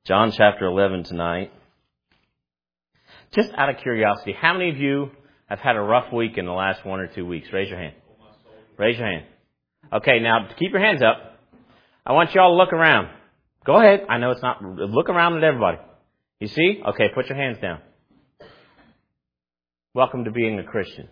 John chapter 11 tonight. Just out of curiosity, how many of you have had a rough week in the last 1 or 2 weeks? Raise your hand. Raise your hand. Okay, now keep your hands up. I want you all to look around. Go ahead. I know it's not. Look around at everybody. You see? Okay, put your hands down. Welcome to being a Christian.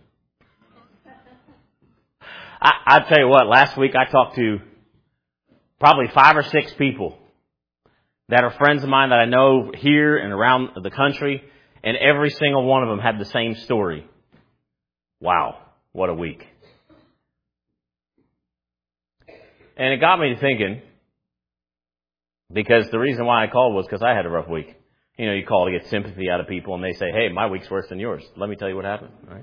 I'll tell you what, last week I talked to probably 5 or 6 people that are friends of mine that I know here and around the country, and every single one of them had the same story. Wow, what a week. And it got me thinking, because the reason why I called was because I had a rough week. You know, you call to get sympathy out of people, and they say, hey, my week's worse than yours. Let me tell you what happened, right?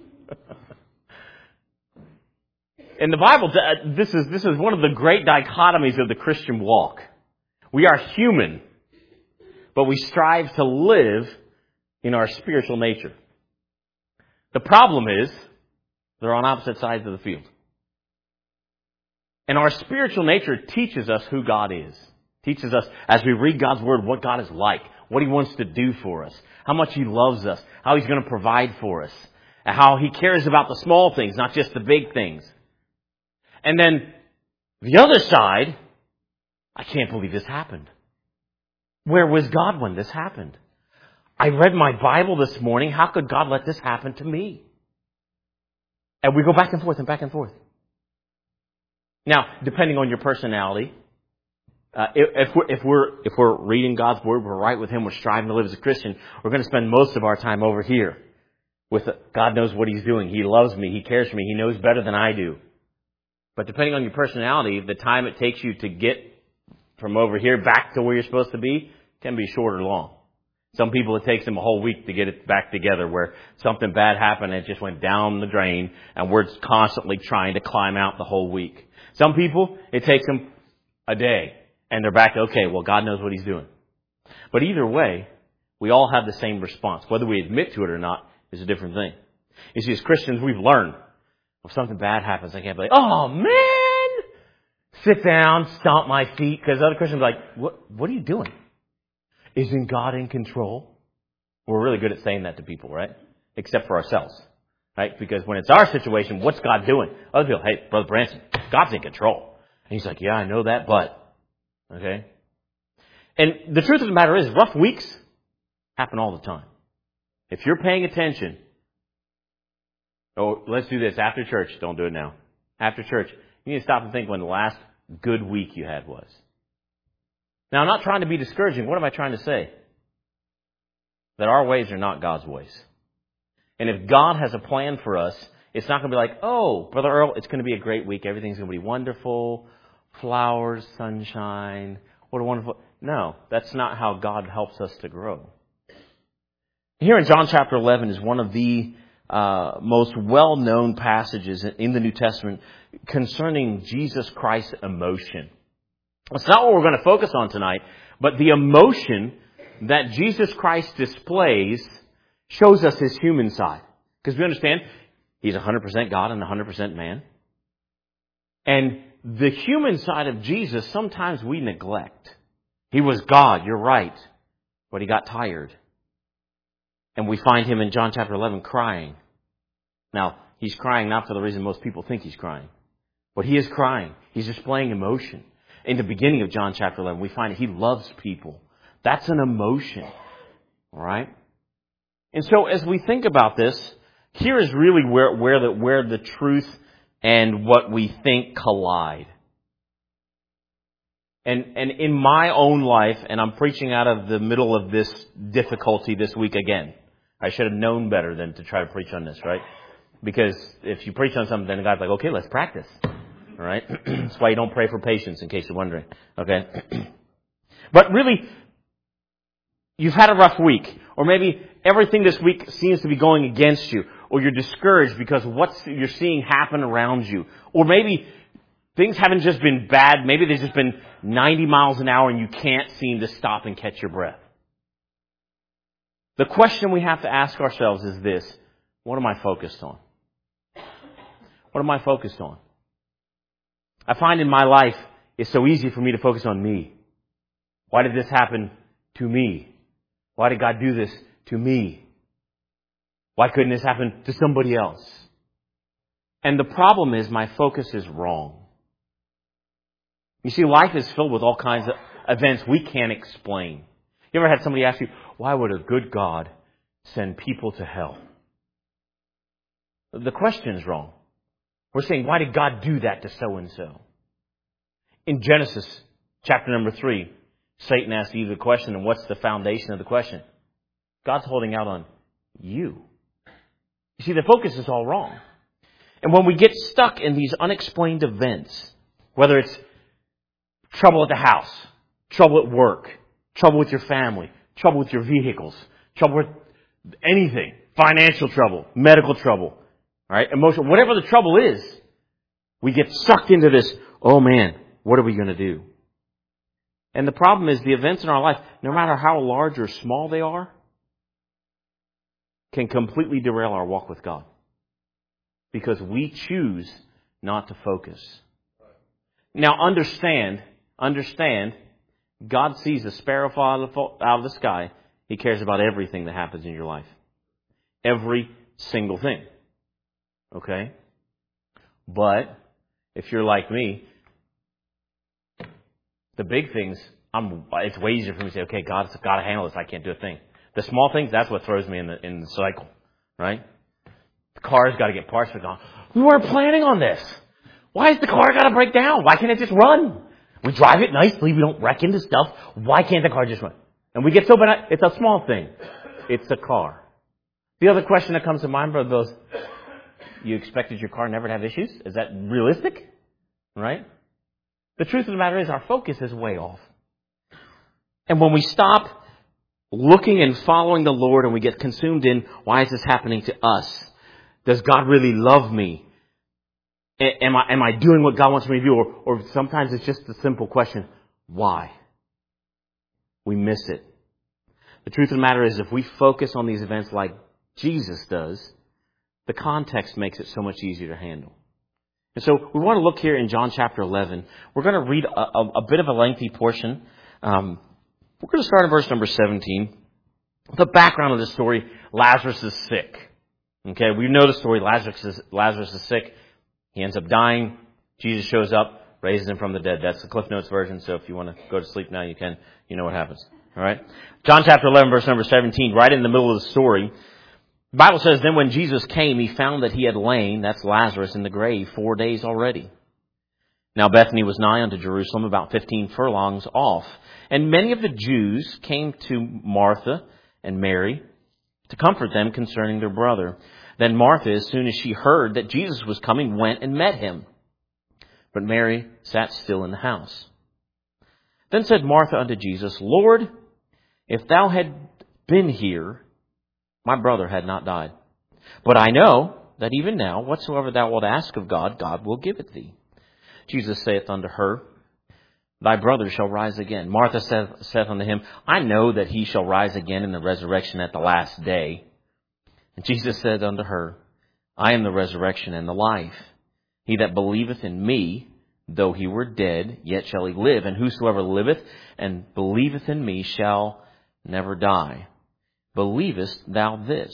In the Bible, this is one of the great dichotomies of the Christian walk. We are human, but we strive to live in our spiritual nature. The problem is, they're on opposite sides of the field. And our spiritual nature teaches us who God is. Teaches us, as we read God's Word, what God is like, what He wants to do for us, how much He loves us, how He's going to provide for us, and how He cares about the small things, not just the big things. And then, the other side, I can't believe this happened. Where was God when this happened? I read my Bible this morning. How could God let this happen to me? And we go back and forth and back and forth. Now, depending on your personality, if we're reading God's Word, we're right with Him, we're striving to live as a Christian, we're going to spend most of our time over here with God knows what He's doing. He loves me. He cares for me. He knows better than I do. But depending on your personality, the time it takes you to get from over here back to where you're supposed to be can be short or long. Some people, it takes them a whole week to get it back together, where something bad happened and it just went down the drain, and we're constantly trying to climb out the whole week. Some people, it takes them a day, and they're back to, okay, well, God knows what He's doing. But either way, we all have the same response. Whether we admit to it or not is a different thing. You see, as Christians, we've learned, if something bad happens, I can't be like, oh, man! Sit down, stomp my feet, because other Christians are like, what are you doing? Isn't God in control? We're really good at saying that to people, right? Except for ourselves, right? Because when it's our situation, what's God doing? Other people, hey, Brother Branson, God's in control. And he's like, yeah, I know that, but, okay? And the truth of the matter is, rough weeks happen all the time. If you're paying attention, oh, let's do this after church. Don't do it now. After church, you need to stop and think when the last good week you had was. Now, I'm not trying to be discouraging. What am I trying to say? That our ways are not God's ways. And if God has a plan for us, it's not going to be like, oh, Brother Earl, it's going to be a great week. Everything's going to be wonderful. Flowers, sunshine. What a wonderful... No, that's not how God helps us to grow. Here in John chapter 11 is one of the most well-known passages in the New Testament concerning Jesus Christ's emotion. It's not what we're going to focus on tonight, but the emotion that Jesus Christ displays shows us His human side. Because we understand He's 100% God and 100% man. And the human side of Jesus, sometimes we neglect. He was God, you're right, but He got tired. And we find Him in John chapter 11 crying. Now, He's crying not for the reason most people think He's crying. But He is crying. He's displaying emotion. In the beginning of John chapter 11, we find He loves people. That's an emotion. All right? And so as we think about this, here is really where the truth and what we think collide. And in my own life, and I'm preaching out of the middle of this difficulty this week again. I should have known better than to try to preach on this, right? Because if you preach on something, then God's like, okay, let's practice. All right? That's why you don't pray for patience, in case you're wondering. Okay? But really, you've had a rough week. Or maybe everything this week seems to be going against you. Or you're discouraged because of what you're seeing happen around you. Or maybe things haven't just been bad. Maybe they've just been 90 miles an hour and you can't seem to stop and catch your breath. The question we have to ask ourselves is this: what am I focused on? What am I focused on? I find in my life it's so easy for me to focus on me. Why did this happen to me? Why did God do this to me? Why couldn't this happen to somebody else? And the problem is my focus is wrong. You see, life is filled with all kinds of events we can't explain. You ever had somebody ask you, why would a good God send people to hell? The question is wrong. We're saying, why did God do that to so-and-so? In Genesis chapter number 3, Satan asked Eve the question, and what's the foundation of the question? God's holding out on you. You see, the focus is all wrong. And when we get stuck in these unexplained events, whether it's trouble at the house, trouble at work, trouble with your family, trouble with your vehicles, trouble with anything, financial trouble, medical trouble, right? Emotional, whatever the trouble is, we get sucked into this, oh man, what are we going to do? And the problem is the events in our life, no matter how large or small they are, can completely derail our walk with God. Because we choose not to focus. Now understand, God sees a sparrow fall out of the sky. He cares about everything that happens in your life. Every single thing. Okay? But if you're like me, the big things, it's way easier for me to say, okay, God's got to handle this. I can't do a thing. The small things, that's what throws me in the cycle. Right? The car's got to get parts for it. We weren't planning on this. Why has the car got to break down? Why can't it just run? We drive it nicely. We don't wreck into stuff. Why can't the car just run? And we get so bad. It's a small thing. It's the car. The other question that comes to mind, Brother Bill, is, you expected your car never to have issues? Is that realistic? Right? The truth of the matter is our focus is way off. And when we stop looking and following the Lord and we get consumed in, why is this happening to us? Does God really love me? Am I doing what God wants me to do? Or sometimes it's just the simple question, why? We miss it. The truth of the matter is if we focus on these events like Jesus does, the context makes it so much easier to handle. And so we want to look here in John chapter 11. We're going to read a bit of a lengthy portion. We're going to start in verse number 17. The background of the story, Lazarus is sick. Okay, we know the story. Lazarus is sick. He ends up dying. Jesus shows up, raises him from the dead. That's the Cliff Notes version, so if you want to go to sleep now, you can. You know what happens. All right? John chapter 11, verse number 17, right in the middle of the story. The Bible says, then when Jesus came, he found that he had lain, that's Lazarus, in the grave 4 days already. Now Bethany was nigh unto Jerusalem, about 15 furlongs off. And many of the Jews came to Martha and Mary to comfort them concerning their brother. Then Martha, as soon as she heard that Jesus was coming, went and met him. But Mary sat still in the house. Then said Martha unto Jesus, Lord, if thou had been here, my brother had not died. But I know that even now, whatsoever thou wilt ask of God, God will give it thee. Jesus saith unto her, Thy brother shall rise again. Martha saith unto him, I know that he shall rise again in the resurrection at the last day. And Jesus said unto her, I am the resurrection and the life. He that believeth in me, though he were dead, yet shall he live. And whosoever liveth and believeth in me shall never die. Believest thou this?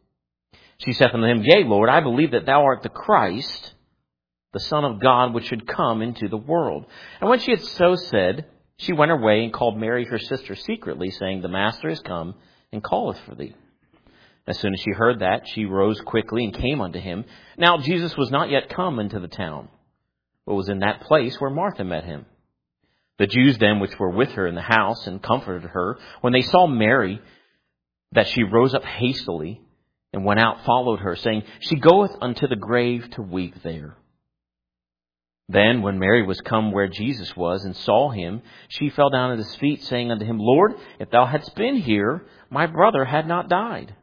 She saith unto him, Yea, Lord, I believe that thou art the Christ, the Son of God, which should come into the world. And when she had so said, she went her way and called Mary her sister secretly, saying, The Master is come and calleth for thee. As soon as she heard that, she rose quickly and came unto him. Now Jesus was not yet come into the town, but was in that place where Martha met him. The Jews then which were with her in the house and comforted her, when they saw Mary, that she rose up hastily and went out, followed her, saying, She goeth unto the grave to weep there. Then when Mary was come where Jesus was and saw him, she fell down at his feet, saying unto him, Lord, if thou hadst been here, my brother had not died.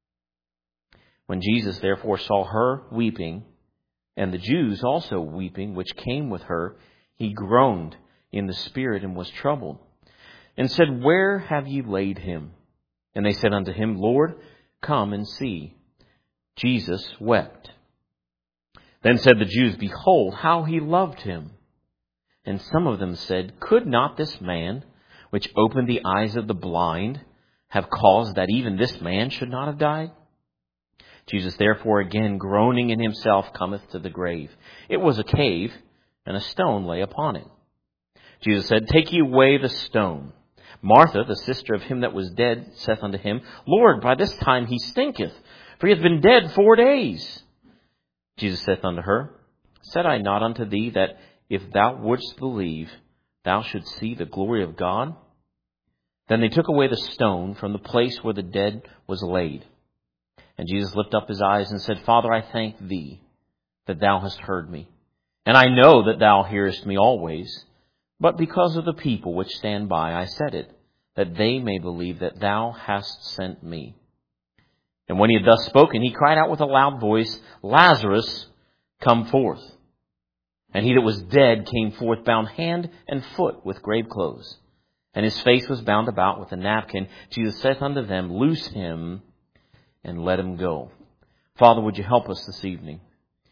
When Jesus therefore saw her weeping, and the Jews also weeping, which came with her, he groaned in the spirit and was troubled, and said, Where have ye laid him? And they said unto him, Lord, come and see. Jesus wept. Then said the Jews, Behold, how he loved him. And some of them said, Could not this man, which opened the eyes of the blind, have caused that even this man should not have died? Jesus therefore again, groaning in himself, cometh to the grave. It was a cave, and a stone lay upon it. Jesus said, Take ye away the stone. Martha, the sister of him that was dead, saith unto him, Lord, by this time he stinketh, for he hath been dead 4 days. Jesus saith unto her, Said I not unto thee that if thou wouldst believe, thou shouldst see the glory of God? Then they took away the stone from the place where the dead was laid. And Jesus lifted up his eyes and said, Father, I thank thee that thou hast heard me. And I know that thou hearest me always. But because of the people which stand by, I said it, that they may believe that thou hast sent me. And when he had thus spoken, he cried out with a loud voice, Lazarus, come forth. And he that was dead came forth, bound hand and foot with grave clothes. And his face was bound about with a napkin. Jesus saith unto them, Loose him and let him go. Father, would you help us this evening?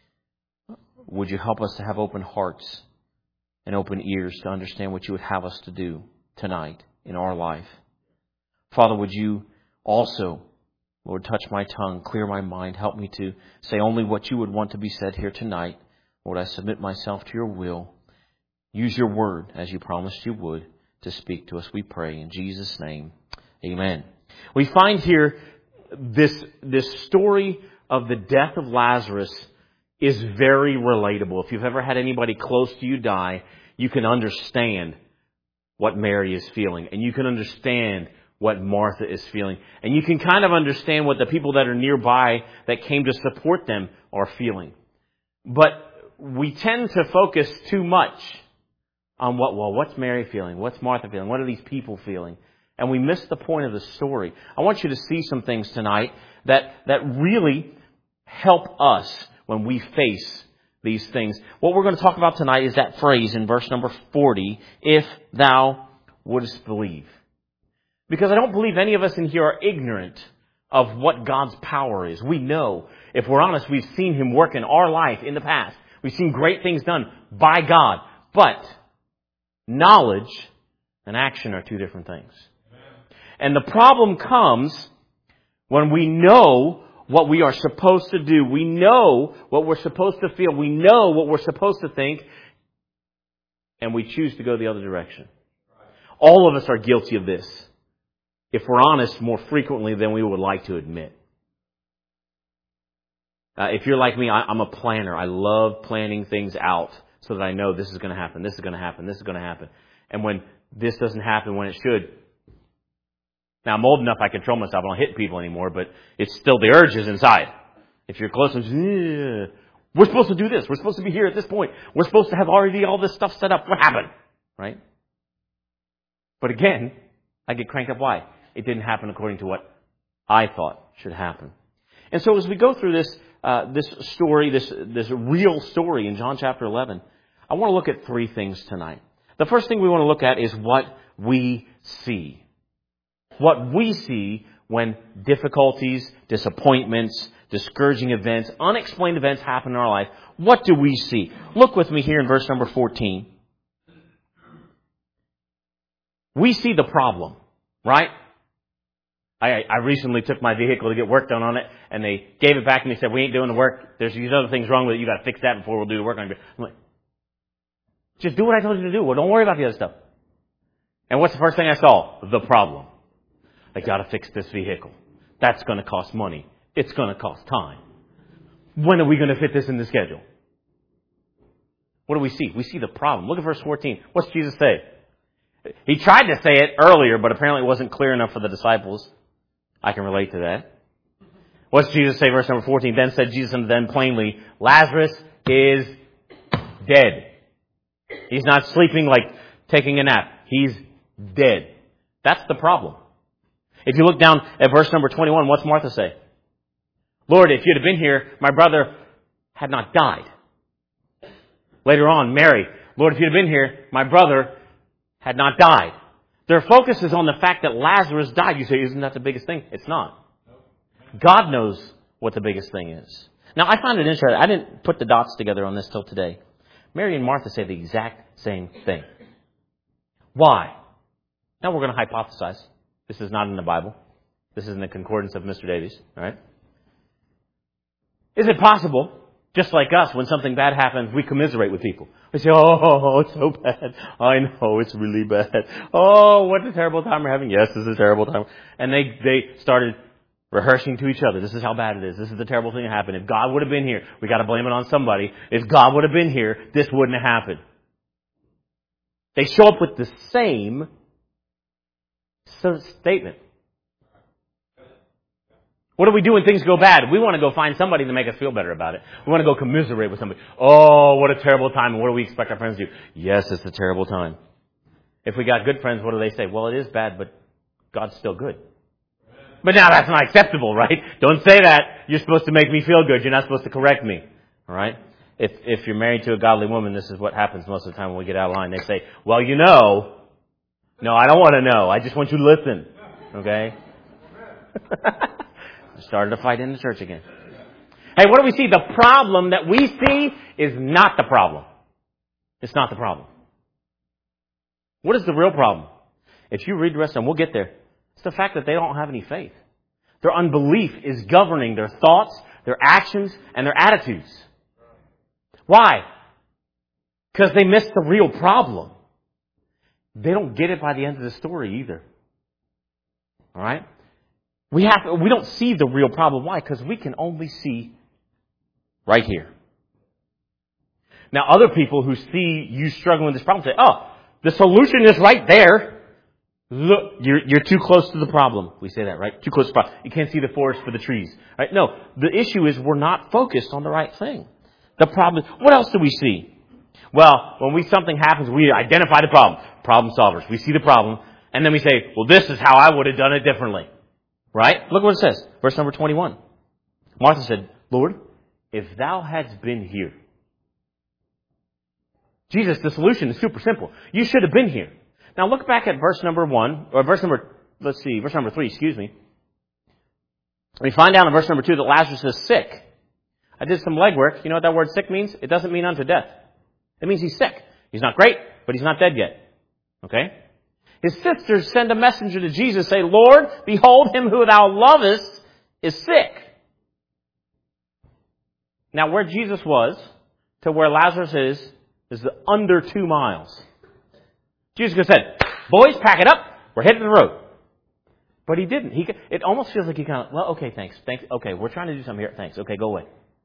Would you help us to have open hearts and open ears to understand what you would have us to do tonight in our life? Father, would you also, Lord, touch my tongue, clear my mind, help me to say only what you would want to be said here tonight. Lord, I submit myself to your will. Use your word as you promised you would to speak to us, we pray. In Jesus' name, amen. We find here this story of the death of Lazarus is very relatable. If you've ever had anybody close to you die, you can understand what Mary is feeling. And you can understand what Martha is feeling. And you can kind of understand what the people that are nearby that came to support them are feeling. But we tend to focus too much on what's Mary feeling? What's Martha feeling? What are these people feeling? And we miss the point of the story. I want you to see some things tonight that really help us when we face these things. What we're going to talk about tonight is that phrase in verse number 40, if thou wouldst believe. Because I don't believe any of us in here are ignorant of what God's power is. We know, if we're honest, we've seen him work in our life in the past. We've seen great things done by God. But knowledge and action are two different things. And the problem comes when we know what we are supposed to do. We know what we're supposed to feel. We know what we're supposed to think. And we choose to go the other direction. All of us are guilty of this. If we're honest, more frequently than we would like to admit. If you're like me, I'm a planner. I love planning things out so that I know this is going to happen, this is going to happen, this is going to happen. And when this doesn't happen when it should, now I'm old enough I control myself. I don't hit people anymore, but it's still the urge is inside. If you're close, we're supposed to do this. We're supposed to be here at this point. We're supposed to have already all this stuff set up. What happened? Right? But again, I get cranked up. Why? It didn't happen according to what I thought should happen. And so as we go through this story, this real story in John chapter 11, I want to look at three things tonight. The first thing we want to look at is what we see. What we see when difficulties, disappointments, discouraging events, unexplained events happen in our life. What do we see? Look with me here in verse number 14. We see the problem, right? I recently took my vehicle to get work done on it, and they gave it back and they said, we ain't doing the work. There's these other things wrong with it. You got to fix that before we'll do the work on it. I'm like, just do what I told you to do. Well, don't worry about the other stuff. And what's the first thing I saw? The problem. I got to fix this vehicle. That's going to cost money. It's going to cost time. When are we going to fit this in the schedule? What do we see? We see the problem. Look at verse 14. What's Jesus say? He tried to say it earlier, but apparently it wasn't clear enough for the disciples. I can relate to that. What's Jesus say? Verse number 14. Then said Jesus unto them plainly, Lazarus is dead. He's not sleeping like taking a nap. He's dead. That's the problem. If you look down at verse number 21, what's Martha say? Lord, if you'd have been here, my brother had not died. Later on, Mary, Lord, if you'd have been here, my brother had not died. Their focus is on the fact that Lazarus died. You say, isn't that the biggest thing? It's not. God knows what the biggest thing is. Now, I find it interesting. I didn't put the dots together on this till today. Mary and Martha say the exact same thing. Why? Now we're going to hypothesize. This is not in the Bible. This is in the concordance of Mr. Davies. All right? Is it possible, just like us, when something bad happens, we commiserate with people? We say, oh, it's so bad. I know, it's really bad. Oh, what a terrible time we're having. Yes, this is a terrible time. And they started rehearsing to each other. This is how bad it is. This is the terrible thing that happened. If God would have been here, we got to blame it on somebody. If God would have been here, this wouldn't have happened. They show up with the same statement. What do we do when things go bad? We want to go find somebody to make us feel better about it. We want to go commiserate with somebody. Oh, what a terrible time. And what do we expect our friends to do? Yes, it's a terrible time. If we got good friends, what do they say? Well, it is bad, but God's still good. But now that's not acceptable, right? Don't say that. You're supposed to make me feel good. You're not supposed to correct me. All right? If you're married to a godly woman, this is what happens most of the time when we get out of line. They say, well, you know. No, I don't want to know. I just want you to listen. Okay? Started a fight in the church again. Hey, what do we see? The problem that we see is not the problem. It's not the problem. What is the real problem? If you read the rest of them, we'll get there. It's the fact that they don't have any faith. Their unbelief is governing their thoughts, their actions, and their attitudes. Why? Because they missed the real problem. They don't get it by the end of the story either. All right? We don't see the real problem. Why? Because we can only see right here. Now, other people who see you struggling with this problem say, oh, the solution is right there. Look, you're too close to the problem. We say that, right? Too close to the problem. You can't see the forest for the trees. Right? No, the issue is we're not focused on the right thing. The problem is, what else do we see? Well, when something happens, we identify the problem. Problem solvers. We see the problem, and then we say, well, this is how I would have done it differently. Right? Look what it says. Verse number 21. Martha said, Lord, if thou hadst been here. Jesus, the solution is super simple. You should have been here. Now look back at verse number 3, excuse me. We find out in verse number 2 that Lazarus is sick. I did some legwork. You know what that word sick means? It doesn't mean unto death. It means he's sick. He's not great, but he's not dead yet. Okay? His sisters send a messenger to Jesus, say, Lord, behold, him who thou lovest is sick. Now, where Jesus was to where Lazarus is under 2 miles. Jesus could have said, boys, pack it up. We're headed to the road. But he didn't. It almost feels like he kind of, well, okay, thanks. Okay, we're trying to do something here. Thanks. Okay, go away.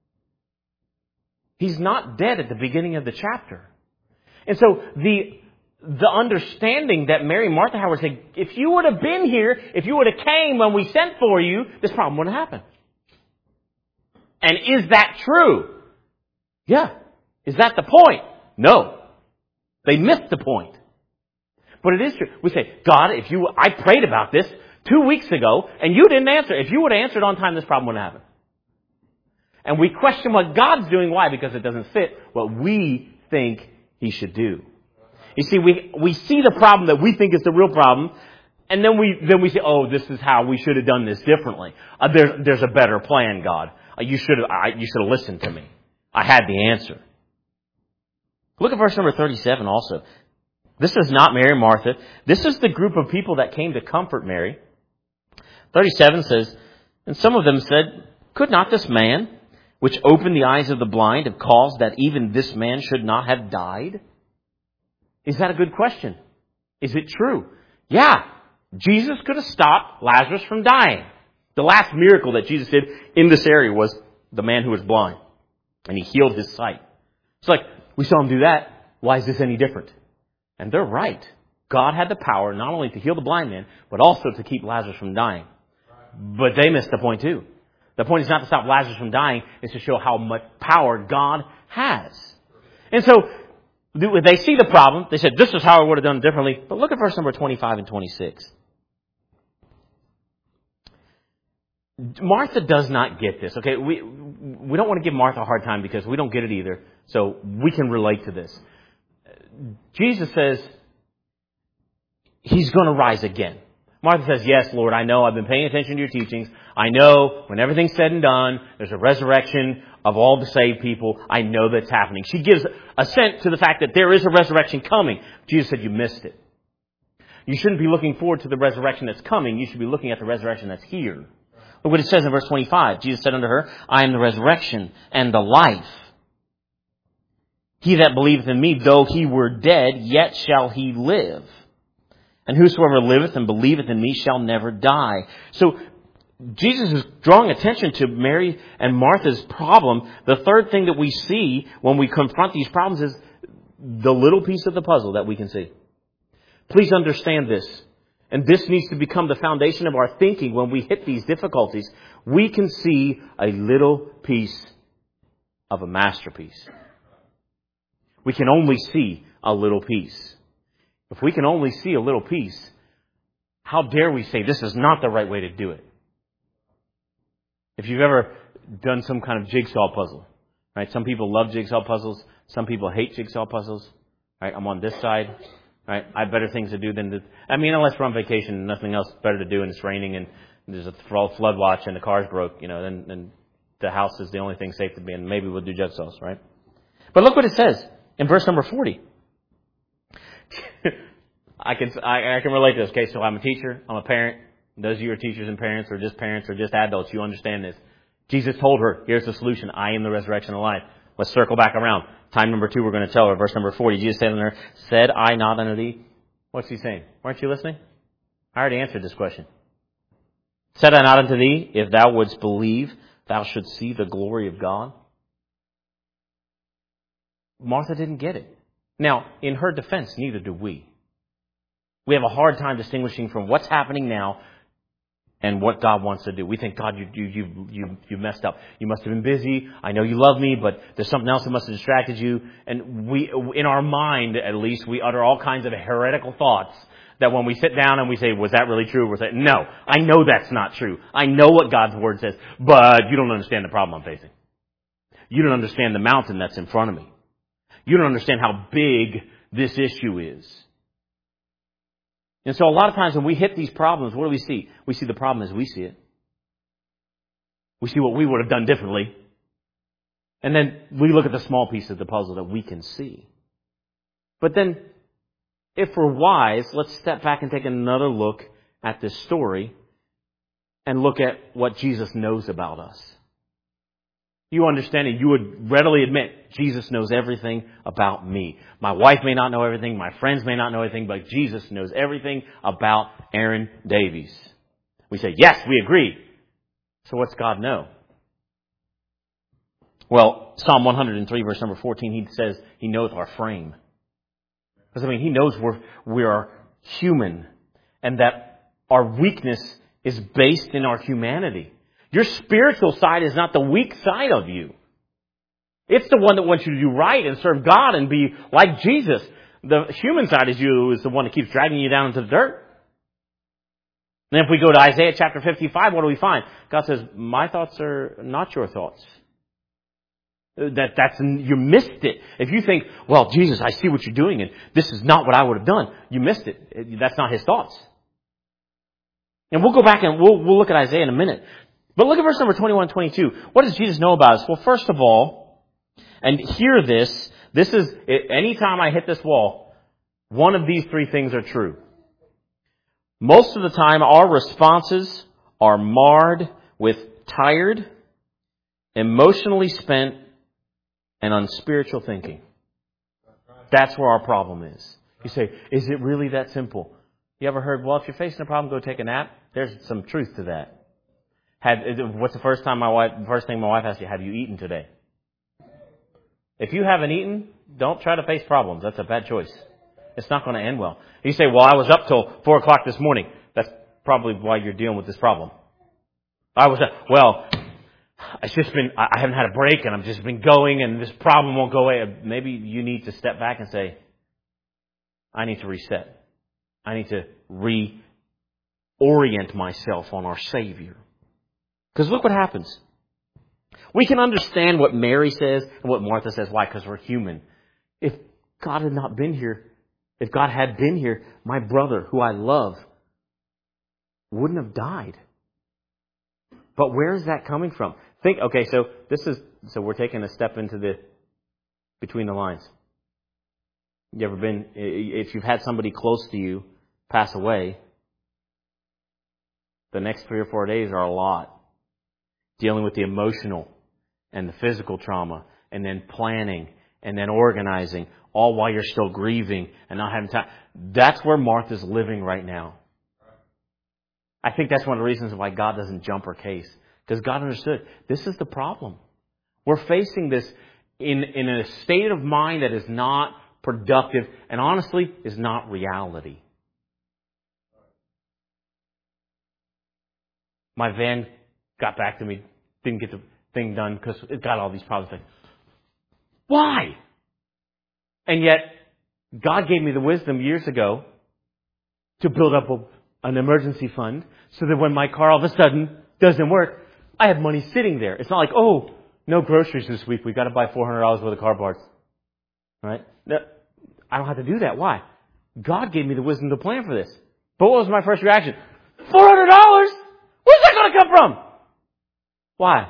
He's not dead at the beginning of the chapter. And so the understanding that Mary and Martha were saying, if you would have been here, if you would have came when we sent for you, this problem wouldn't happen. And is that true? Yeah. Is that the point? No. They missed the point. But it is true. We say, God, I prayed about this 2 weeks ago, and you didn't answer. If you would have answered on time, this problem wouldn't happen. And we question what God's doing. Why? Because it doesn't fit what we think He should do. You see, we see the problem that we think is the real problem, and then we say, oh, this is how we should have done this differently. There's a better plan, God. You should have listened to me. I had the answer. Look at verse number 37 also. This is not Mary and Martha. This is the group of people that came to comfort Mary. 37 says, and some of them said, could not this man, which opened the eyes of the blind, have caused that even this man should not have died? Is that a good question? Is it true? Yeah. Jesus could have stopped Lazarus from dying. The last miracle that Jesus did in this area was the man who was blind. And He healed his sight. It's like, we saw Him do that. Why is this any different? And they're right. God had the power not only to heal the blind man, but also to keep Lazarus from dying. But they missed the point too. The point is not to stop Lazarus from dying. It's to show how much power God has. And so, they see the problem. They said, this is how I would have done it differently. But look at verse number 25 and 26. Martha does not get this. Okay, we don't want to give Martha a hard time because we don't get it either. So we can relate to this. Jesus says, He's going to rise again. Martha says, yes, Lord, I know. I've been paying attention to your teachings. I know when everything's said and done, there's a resurrection of all the saved people. I know that's happening. She gives assent to the fact that there is a resurrection coming. Jesus said, you missed it. You shouldn't be looking forward to the resurrection that's coming. You should be looking at the resurrection that's here. Look what it says in verse 25. Jesus said unto her, I am the resurrection and the life. He that believeth in me, though he were dead, yet shall he live. And whosoever liveth and believeth in me shall never die. So Jesus is drawing attention to Mary and Martha's problem. The third thing that we see when we confront these problems is the little piece of the puzzle that we can see. Please understand this. And this needs to become the foundation of our thinking when we hit these difficulties. We can see a little piece of a masterpiece. We can only see a little piece. If we can only see a little piece, how dare we say this is not the right way to do it? If you've ever done some kind of jigsaw puzzle, right? Some people love jigsaw puzzles. Some people hate jigsaw puzzles. Right? I'm on this side. Right? I have better things to do than to... unless we're on vacation and nothing else better to do and it's raining and there's a flood watch and the car's broke, then the house is the only thing safe to be in. Maybe we'll do jigsaws, right? But look what it says in verse number 40. I can relate to this. Okay, so I'm a teacher. I'm a parent. Those of you who are teachers and parents or just adults, you understand this. Jesus told her, here's the solution. I am the resurrection and life. Let's circle back around. Time number 2, we're going to tell her. Verse number 40. Jesus said unto her, said I not unto thee? What's he saying? Weren't you listening? I already answered this question. Said I not unto thee, if thou wouldst believe, thou shouldst see the glory of God? Martha didn't get it. Now, in her defense, neither do we. We have a hard time distinguishing from what's happening now and what God wants to do. We think, God, you messed up. You must have been busy. I know you love me, but there's something else that must have distracted you. And we, in our mind, at least, we utter all kinds of heretical thoughts that when we sit down and we say, was that really true? We're saying, no, I know that's not true. I know what God's Word says, but you don't understand the problem I'm facing. You don't understand the mountain that's in front of me. You don't understand how big this issue is. And so a lot of times when we hit these problems, what do we see? We see the problem as we see it. We see what we would have done differently. And then we look at the small piece of the puzzle that we can see. But then, if we're wise, let's step back and take another look at this story and look at what Jesus knows about us. You understand it. You would readily admit, Jesus knows everything about me. My wife may not know everything. My friends may not know everything. But Jesus knows everything about Aaron Davies. We say, yes, we agree. So what's God know? Well, Psalm 103, verse number 14, he says he knows our frame. Because, he knows we are human. And that our weakness is based in our humanity. Your spiritual side is not the weak side of you. It's the one that wants you to do right and serve God and be like Jesus. The human side is the one that keeps dragging you down into the dirt. And if we go to Isaiah chapter 55, what do we find? God says, my thoughts are not your thoughts. You missed it. If you think, well, Jesus, I see what you're doing and this is not what I would have done. You missed it. That's not his thoughts. And we'll go back and we'll look at Isaiah in a minute. But look at verse number 21 and 22. What does Jesus know about us? Well, first of all, and hear this is, anytime I hit this wall, one of these 3 things are true. Most of the time, our responses are marred with tired, emotionally spent, and unspiritual thinking. That's where our problem is. You say, is it really that simple? You ever heard, well, if you're facing a problem, go take a nap? There's some truth to that. What's the first thing my wife asks you? Have you eaten today? If you haven't eaten, don't try to face problems. That's a bad choice. It's not going to end well. You say, well, I was up till 4 o'clock this morning. That's probably why you're dealing with this problem. I haven't had a break and I've just been going and this problem won't go away. Maybe you need to step back and say, I need to reset. I need to reorient myself on our Savior. Because look what happens. We can understand what Mary says and what Martha says. Why? Because we're human. If God had not been here, if God had been here, my brother, who I love, wouldn't have died. But where is that coming from? So we're taking a step into between the lines. You ever been, if you've had somebody close to you pass away, the next 3 or 4 days are a lot. Dealing with the emotional and the physical trauma, and then planning, and then organizing, all while you're still grieving and not having time. That's where Martha's living right now. I think that's one of the reasons why God doesn't jump her case. Because God understood, this is the problem. We're facing this in a state of mind that is not productive and honestly is not reality. My van got back to me, didn't get the thing done because it got all these problems. Why? And yet, God gave me the wisdom years ago to build up an emergency fund so that when my car all of a sudden doesn't work, I have money sitting there. It's not like, oh, no groceries this week. We've got to buy $400 worth of car parts. Right? I don't have to do that. Why? God gave me the wisdom to plan for this. But what was my first reaction? $400? Where's that going to come from? Why?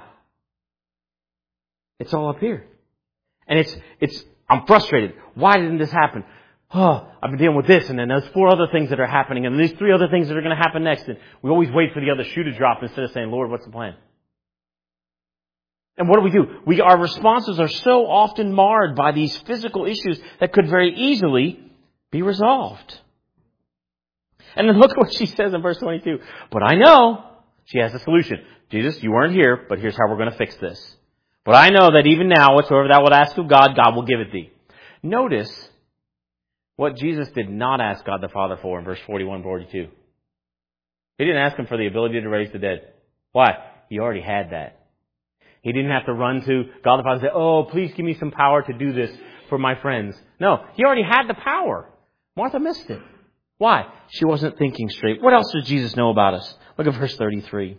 It's all up here. And I'm frustrated. Why didn't this happen? Oh, I've been dealing with this, and then there's 4 other things that are happening, and there's 3 other things that are going to happen next. And we always wait for the other shoe to drop instead of saying, Lord, what's the plan? And what do? Our responses are so often marred by these physical issues that could very easily be resolved. And then look at what she says in verse 22. But I know, she has a solution. Jesus, you weren't here, but here's how we're going to fix this. But I know that even now, whatsoever thou wilt ask of God, God will give it thee. Notice what Jesus did not ask God the Father for in verse 41, 42. He didn't ask Him for the ability to raise the dead. Why? He already had that. He didn't have to run to God the Father and say, oh, please give me some power to do this for my friends. No, He already had the power. Martha missed it. Why? She wasn't thinking straight. What else does Jesus know about us? Look at verse 33.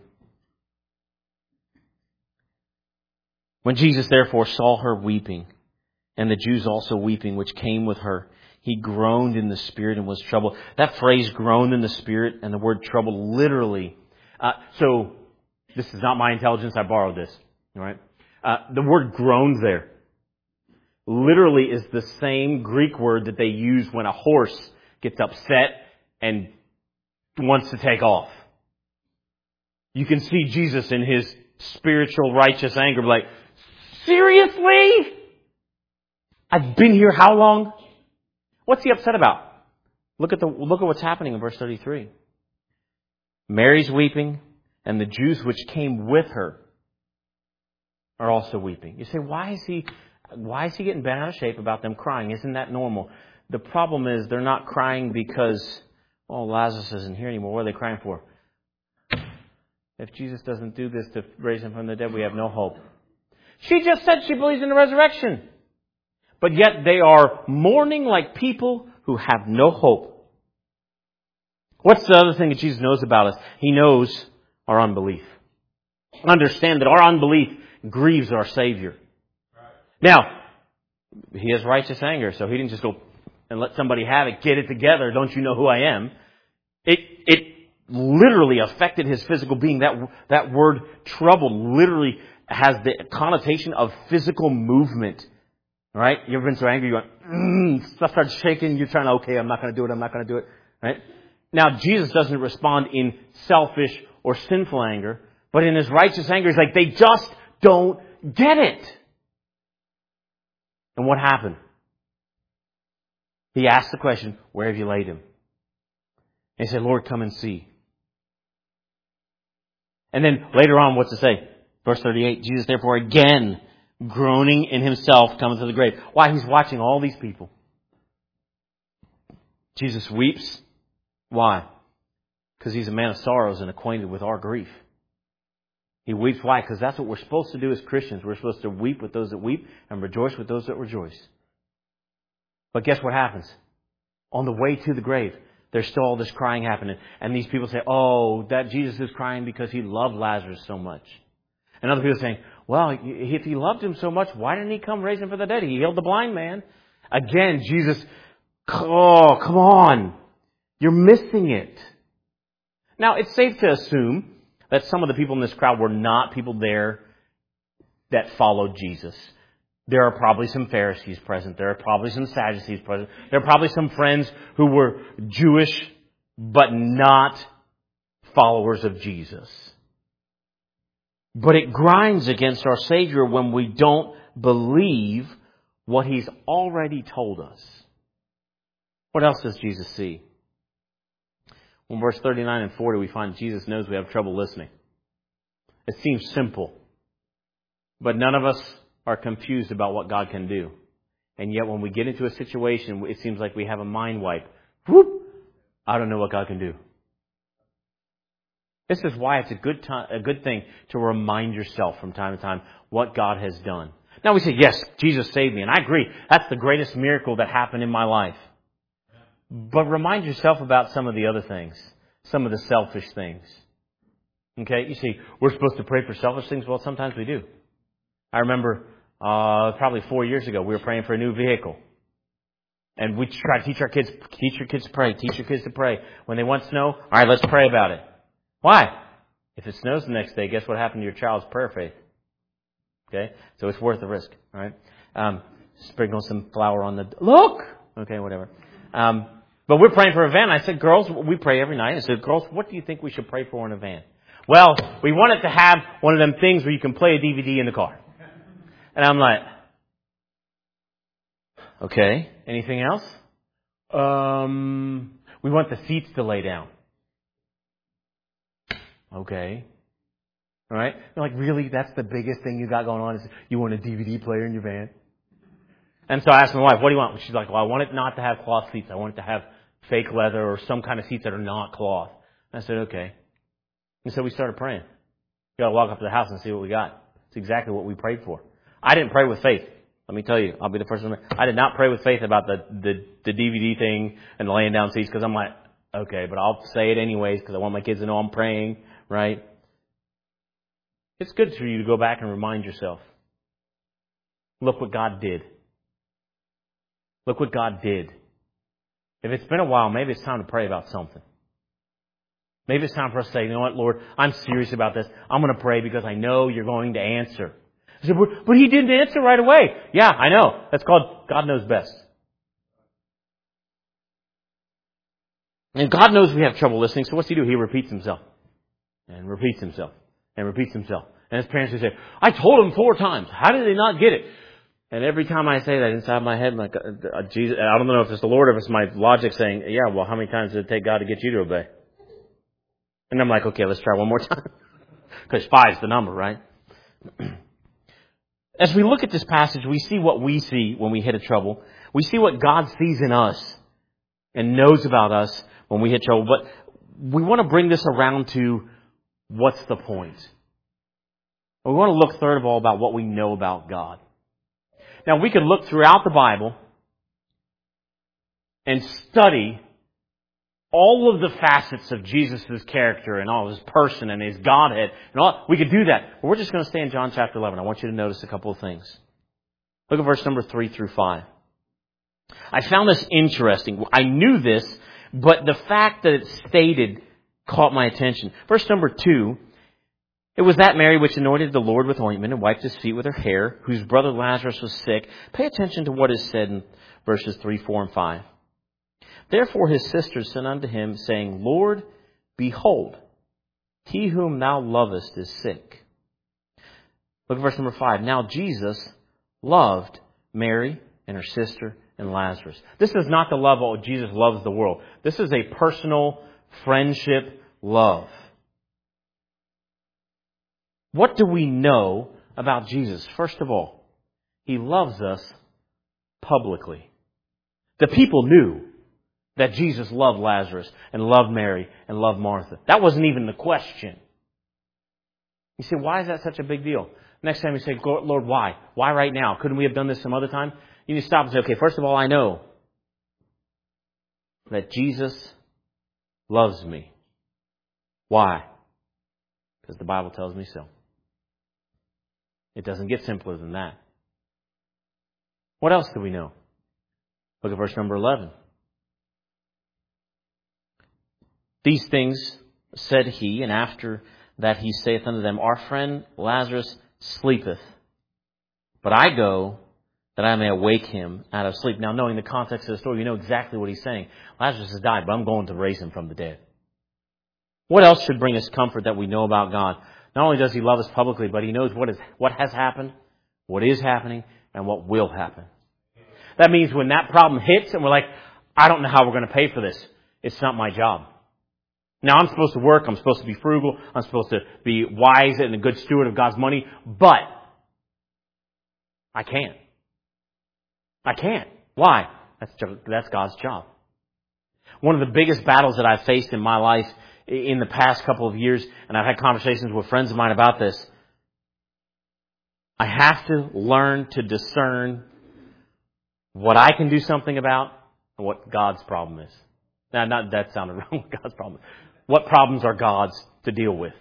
When Jesus therefore saw her weeping, and the Jews also weeping, which came with her, He groaned in the spirit and was troubled. That phrase, groaned in the spirit, and the word troubled, literally. So, this is not my intelligence. I borrowed this. All right? The word groans there literally is the same Greek word that they use when a horse gets upset and wants to take off. You can see Jesus in His spiritual righteous anger like, seriously? I've been here how long? What's He upset about? Look at what's happening in verse 33. Mary's weeping, and the Jews which came with her are also weeping. You say, why is he getting bent out of shape about them crying? Isn't that normal? The problem is they're not crying because, oh, Lazarus isn't here anymore. What are they crying for? If Jesus doesn't do this to raise Him from the dead, we have no hope. She just said she believes in the resurrection. But yet they are mourning like people who have no hope. What's the other thing that Jesus knows about us? He knows our unbelief. Understand that our unbelief grieves our Savior. Now, He has righteous anger, so He didn't just go and let somebody have it, get it together, don't you know who I am? It literally affected His physical being. That word troubled literally has the connotation of physical movement. Right? You ever been so angry, you're going, stuff starts shaking, you're trying to, okay, I'm not going to do it. Right? Now, Jesus doesn't respond in selfish or sinful anger, but in His righteous anger, He's like, they just don't get it. And what happened? He asked the question, where have you laid Him? And He said, Lord, come and see. And then later on, what's it say? Verse 38, Jesus therefore again, groaning in Himself, cometh to the grave. Why? He's watching all these people. Jesus weeps. Why? Because He's a man of sorrows and acquainted with our grief. He weeps. Why? Because that's what we're supposed to do as Christians. We're supposed to weep with those that weep and rejoice with those that rejoice. But guess what happens? On the way to the grave, there's still all this crying happening. And these people say, oh, that Jesus is crying because He loved Lazarus so much. And other people are saying, well, if He loved him so much, why didn't He come raise him from the dead? He healed the blind man. Again, Jesus, oh, come on. You're missing it. Now, it's safe to assume that some of the people in this crowd were not people there that followed Jesus. There are probably some Pharisees present. There are probably some Sadducees present. There are probably some friends who were Jewish but not followers of Jesus. But it grinds against our Savior when we don't believe what He's already told us. What else does Jesus see? In verse 39 and 40, we find Jesus knows we have trouble listening. It seems simple. But none of us are confused about what God can do. And yet when we get into a situation, it seems like we have a mind wipe. Whoop! I don't know what God can do. This is why it's a good thing to remind yourself from time to time what God has done. Now we say, yes, Jesus saved me. And I agree. That's the greatest miracle that happened in my life. But remind yourself about some of the other things. Some of the selfish things. Okay? You see, we're supposed to pray for selfish things. Well, sometimes we do. I remember probably 4 years ago, we were praying for a new vehicle. And we try to teach your kids to pray. Teach your kids to pray. When they want snow, all right, let's pray about it. Why? If it snows the next day, guess what happened to your child's prayer faith? Okay? So it's worth the risk. All right? Sprinkle some flour on the... Look! Okay, whatever. But we're praying for a van. I said, girls, we pray every night. I said, girls, what do you think we should pray for in a van? Well, we want it to have one of them things where you can play a DVD in the car. And I'm like, okay, anything else? We want the seats to lay down. Okay. All right? They're like, really? That's the biggest thing you got going on? Is you want a DVD player in your van? And so I asked my wife, what do you want? She's like, well, I want it not to have cloth seats. I want it to have fake leather or some kind of seats that are not cloth. And I said, okay. And so we started praying. You got to walk up to the house and see what we got. It's exactly what we prayed for. I didn't pray with faith. Let me tell you, I'll be the first one. I did not pray with faith about the DVD thing and the laying down seats because I'm like, okay, but I'll say it anyways because I want my kids to know I'm praying, right? It's good for you to go back and remind yourself. Look what God did. Look what God did. If it's been a while, maybe it's time to pray about something. Maybe it's time for us to say, you know what, Lord, I'm serious about this. I'm going to pray because I know you're going to answer. I said, but He didn't answer right away. Yeah, I know. That's called God knows best. And God knows we have trouble listening, so what's He do? He repeats Himself. And repeats Himself. And repeats Himself. And His parents would say, I told them 4 times. How did they not get it? And every time I say that inside my head, I'm like, Jesus, I don't know if it's the Lord or if it's my logic saying, yeah, well, how many times did it take God to get you to obey? And I'm like, okay, let's try one more time. Because 5's the number, right? As we look at this passage, we see what we see when we hit a trouble. We see what God sees in us and knows about us when we hit trouble. But we want to bring this around to what's the point? We want to look, third of all, about what we know about God. Now, we can look throughout the Bible and study all of the facets of Jesus' character and all of His person and His Godhead. And all. We could do that. But we're just going to stay in John chapter 11. I want you to notice a couple of things. Look at verse number 3 through 5. I found this interesting. I knew this, but the fact that it's stated caught my attention. Verse number 2. It was that Mary which anointed the Lord with ointment and wiped His feet with her hair, whose brother Lazarus was sick. Pay attention to what is said in verses 3, 4, and 5. Therefore His sisters sent unto Him, saying, Lord, behold, he whom Thou lovest is sick. Look at verse number 5. Now Jesus loved Mary and her sister and Lazarus. This is not the love of Jesus loves the world. This is a personal friendship love. What do we know about Jesus? First of all, He loves us publicly. The people knew that Jesus loved Lazarus and loved Mary and loved Martha. That wasn't even the question. You say, why is that such a big deal? Next time you say, Lord, why? Why right now? Couldn't we have done this some other time? You need to stop and say, okay, first of all, I know that Jesus loves me. Why? Because the Bible tells me so. It doesn't get simpler than that. What else do we know? Look at verse number 11. These things said He, and after that He saith unto them, Our friend Lazarus sleepeth, but I go that I may awake him out of sleep. Now, knowing the context of the story, you know exactly what he's saying. Lazarus has died, but I'm going to raise him from the dead. What else should bring us comfort that we know about God? Not only does he love us publicly, but he knows what has happened, what is happening, and what will happen. That means when that problem hits and we're like, I don't know how we're going to pay for this. It's not my job. Now, I'm supposed to work. I'm supposed to be frugal. I'm supposed to be wise and a good steward of God's money. But I can't. I can't. Why? That's God's job. One of the biggest battles that I've faced in my life in the past couple of years, and I've had conversations with friends of mine about this, I have to learn to discern what I can do something about and what God's problem is. Now, not that sounded wrong, what God's problem is. What problems are God's to deal with?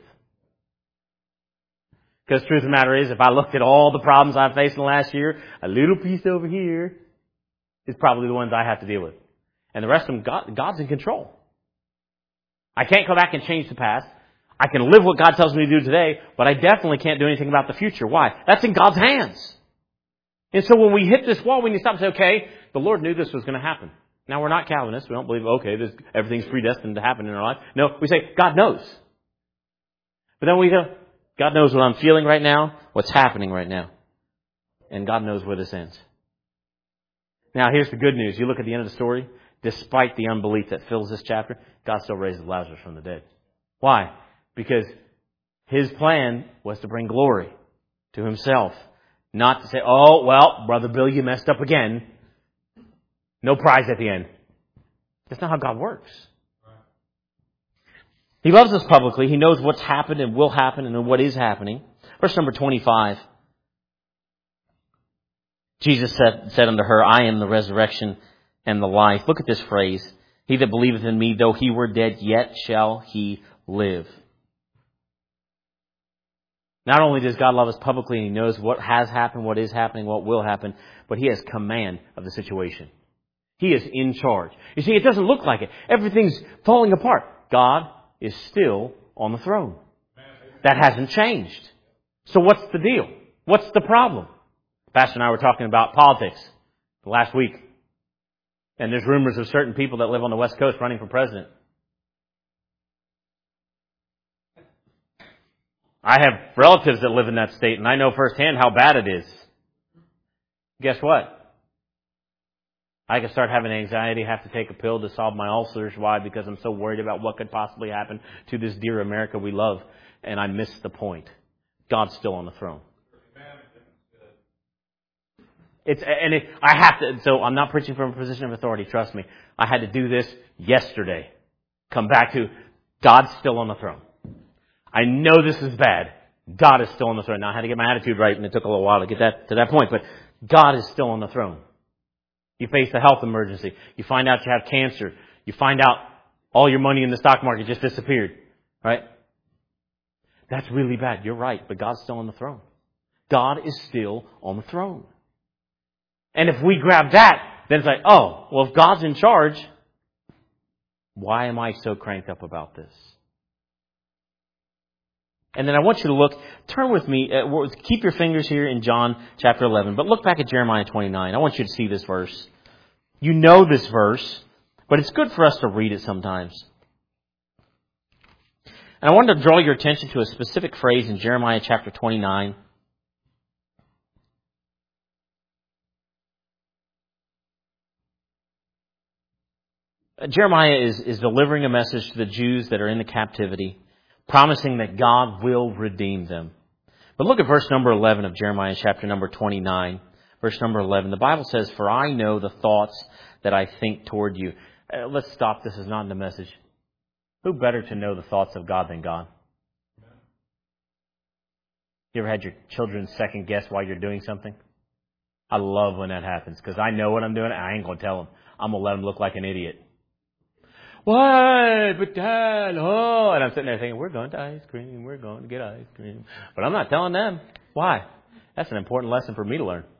Because the truth of the matter is, if I looked at all the problems I've faced in the last year, a little piece over here is probably the ones I have to deal with. And the rest of them, God's in control. I can't go back and change the past. I can live what God tells me to do today, but I definitely can't do anything about the future. Why? That's in God's hands. And so when we hit this wall, we need to stop and say, okay, the Lord knew this was going to happen. Now, we're not Calvinists. We don't believe, okay, everything's predestined to happen in our life. No, we say, God knows. But then we go, God knows what I'm feeling right now, what's happening right now. And God knows where this ends. Now, here's the good news. You look at the end of the story. Despite the unbelief that fills this chapter, God still raises Lazarus from the dead. Why? Because his plan was to bring glory to himself. Not to say, oh, well, Brother Bill, you messed up again. No prize at the end. That's not how God works. He loves us publicly. He knows what's happened and will happen and what is happening. Verse number 25. Jesus said unto her, I am the resurrection and the life. Look at this phrase. He that believeth in me, though he were dead, yet shall he live. Not only does God love us publicly and he knows what has happened, what is happening, what will happen, but he has command of the situation. He is in charge. You see, it doesn't look like it. Everything's falling apart. God is still on the throne. That hasn't changed. So what's the deal? What's the problem? Pastor and I were talking about politics last week. And there's rumors of certain people that live on the West Coast running for president. I have relatives that live in that state, and I know firsthand how bad it is. Guess what? I could start having anxiety, have to take a pill to solve my ulcers. Why? Because I'm so worried about what could possibly happen to this dear America we love. And I miss the point. God's still on the throne. I have to, so I'm not preaching from a position of authority, trust me. I had to do this yesterday. Come back to, God's still on the throne. I know this is bad. God is still on the throne. Now I had to get my attitude right, and it took a little while to get to that point, but God is still on the throne. You face a health emergency. You find out you have cancer. You find out all your money in the stock market just disappeared. Right? That's really bad. You're right, but God's still on the throne. God is still on the throne. And if we grab that, then it's like, oh, well, if God's in charge, why am I so cranked up about this? And then I want you to turn with me, keep your fingers here in John chapter 11, but look back at Jeremiah 29. I want you to see this verse. You know this verse, but it's good for us to read it sometimes. And I wanted to draw your attention to a specific phrase in Jeremiah chapter 29. Jeremiah is delivering a message to the Jews that are in the captivity, promising that God will redeem them. But look at verse number 11 of Jeremiah chapter number 29. Verse number 11. The Bible says, For I know the thoughts that I think toward you. Let's stop. This is not in the message. Who better to know the thoughts of God than God? You ever had your children second guess why you're doing something? I love when that happens because I know what I'm doing and I ain't going to tell them. I'm going to let them look like an idiot. What? But Dad, oh. And I'm sitting there thinking, we're going to ice cream. We're going to get ice cream. But I'm not telling them. Why? That's an important lesson for me to learn.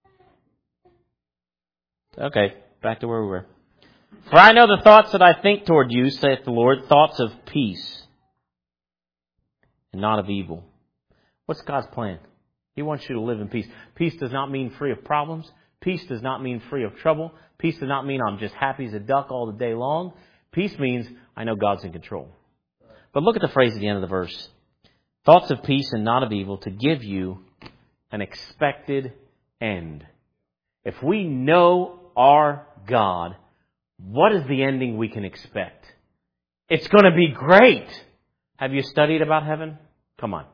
Okay, back to where we were. For I know the thoughts that I think toward you, saith the Lord, thoughts of peace and not of evil. What's God's plan? He wants you to live in peace. Peace does not mean free of problems. Peace does not mean free of trouble. Peace does not mean I'm just happy as a duck all the day long. Peace means I know God's in control. But look at the phrase at the end of the verse. Thoughts of peace and not of evil, to give you an expected end. If we know our God, what is the ending we can expect? It's going to be great. Have you studied about heaven? Come on.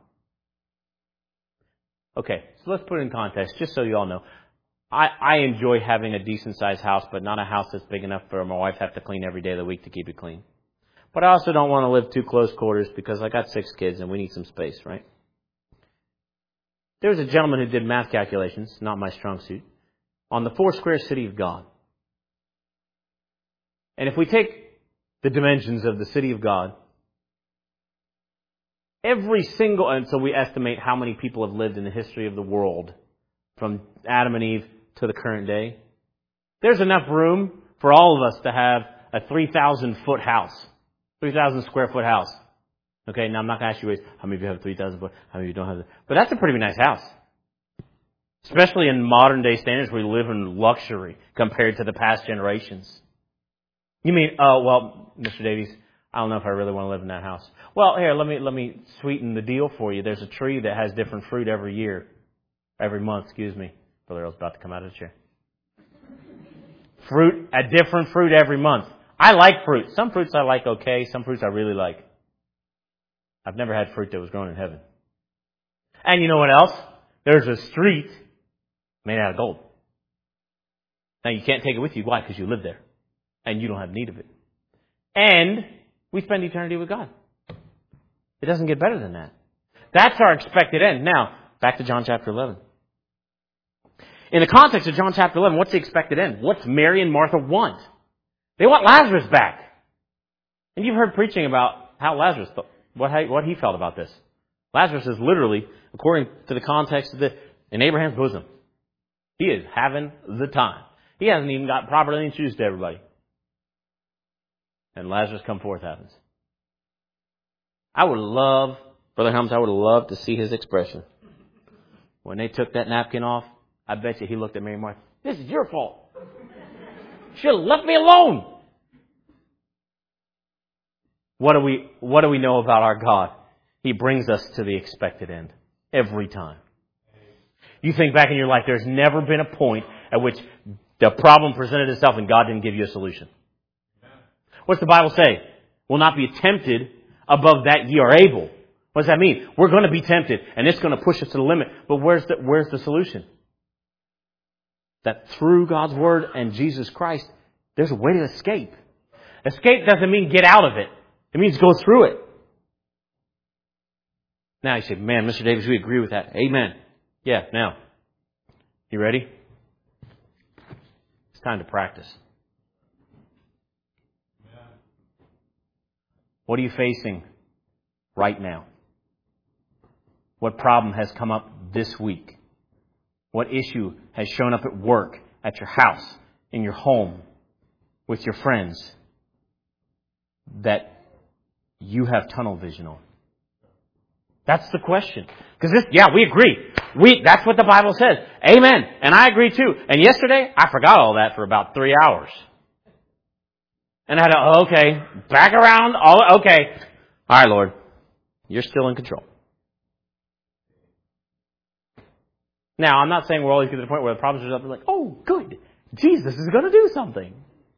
Okay, so let's put it in context, just so you all know. I enjoy having a decent-sized house, but not a house that's big enough for my wife to have to clean every day of the week to keep it clean. But I also don't want to live too close quarters because I got 6 kids and we need some space, right? There was a gentleman who did math calculations, not my strong suit, on the 4 square city of God. And if we take the dimensions of the city of God, and so we estimate how many people have lived in the history of the world from Adam and Eve to the current day. There's enough room for all of us to have a 3,000-foot house, 3,000 square foot house. Okay, now I'm not going to ask you how many of you have 3,000 foot, how many of you don't have that. But that's a pretty nice house. Especially in modern day standards, we live in luxury compared to the past generations. You mean, well, Mr. Davies, I don't know if I really want to live in that house. Well, here, let me sweeten the deal for you. There's a tree that has different fruit every month, Brother Earl's about to come out of the chair. A different fruit every month. I like fruit. Some fruits I like okay. Some fruits I really like. I've never had fruit that was grown in heaven. And you know what else? There's a street made out of gold. Now you can't take it with you. Why? Because you live there. And you don't have need of it. And we spend eternity with God. It doesn't get better than that. That's our expected end. Now, back to John chapter 11. In the context of John chapter 11, what's the expected end? What's Mary and Martha want? They want Lazarus back. And you've heard preaching about how Lazarus, what he felt about this. Lazarus is literally, according to the context of in Abraham's bosom. He is having the time. He hasn't even got properly introduced to everybody. And Lazarus come forth happens. Brother Helms, I would love to see his expression. When they took that napkin off, I bet you he looked at Mary and Martha. This is your fault. You should have left me alone. What do we know about our God? He brings us to the expected end every time. You think back in your life, there's never been a point at which the problem presented itself and God didn't give you a solution. What's the Bible say? Will not be tempted above that ye are able. What does that mean? We're going to be tempted, and it's going to push us to the limit. But where's the solution? That through God's Word and Jesus Christ, there's a way to escape. Escape doesn't mean get out of it. It means go through it. Now you say, man, Mr. Davis, we agree with that. Amen. Yeah, now, you ready? It's time to practice. What are you facing right now? What problem has come up this week? What issue has shown up at work, at your house, in your home, with your friends, that you have tunnel vision on? That's the question. Because we agree. That's what the Bible says. Amen. And I agree too. And yesterday, I forgot all that for about 3 hours. And I had to, back around. All right, Lord. You're still in control. Now, I'm not saying we're always get to the point where the problems are up and like, oh, good. Jesus is going to do something.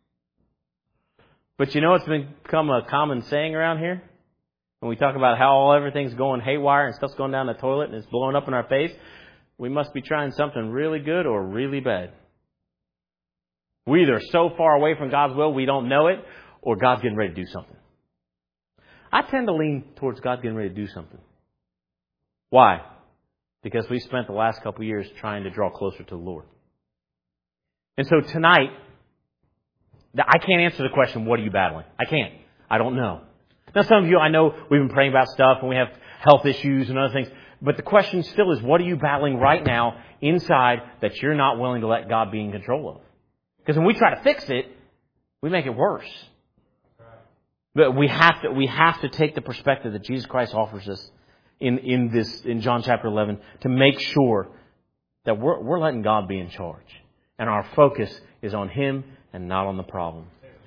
But you know what's become a common saying around here? When we talk about how everything's going haywire and stuff's going down the toilet and it's blowing up in our face, we must be trying something really good or really bad. We're either so far away from God's will we don't know it, or God's getting ready to do something. I tend to lean towards God getting ready to do something. Why? Because we spent the last couple of years trying to draw closer to the Lord. And so tonight, I can't answer the question, what are you battling? I can't. I don't know. Now, some of you, I know we've been praying about stuff and we have health issues and other things. But the question still is, what are you battling right now inside that you're not willing to let God be in control of? Because when we try to fix it, we make it worse. But we have to take the perspective that Jesus Christ offers us in John chapter 11 to make sure that we're letting God be in charge. and our focus is on Him and not on the problem.